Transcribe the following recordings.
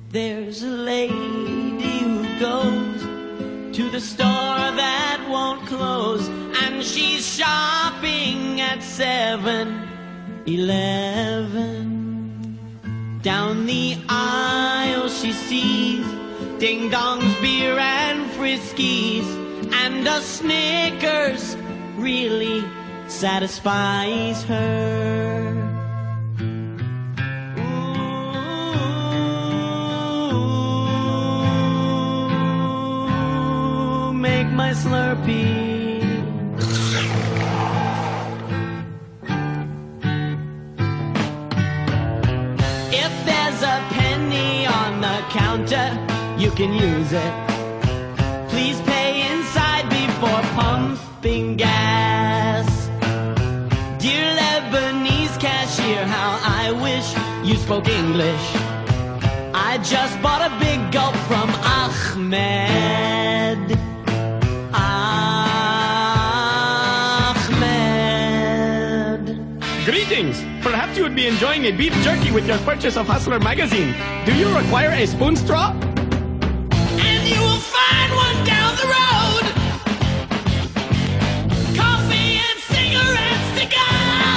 There's a lady who goes to the store that won't close, and she's shopping at 7-Eleven. Down the aisle she sees ding-dongs, beer and Friskies, and a Snickers really satisfies her. Ooh, make my Slurpee. If there's a penny on the counter, you can use it. Please pay inside before pumping gas. Dear Lebanese cashier, how I wish you spoke English. I just bought a big gulp from Ahmed. Ahmed. Greetings! Perhaps you would be enjoying a beef jerky with your purchase of Hustler magazine. Do you require a spoon straw? And you will find one down the road. Coffee and cigarettes to go.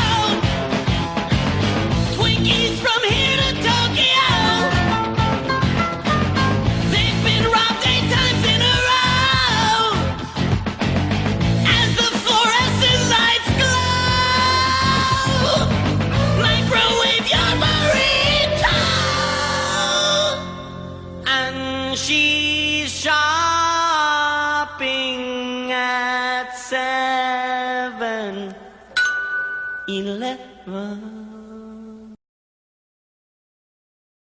Twinkies from here to Tokyo. They've been robbed 8 times in a row. As the fluorescent lights glow, microwave your burrito. And she's shopping at 7-Eleven.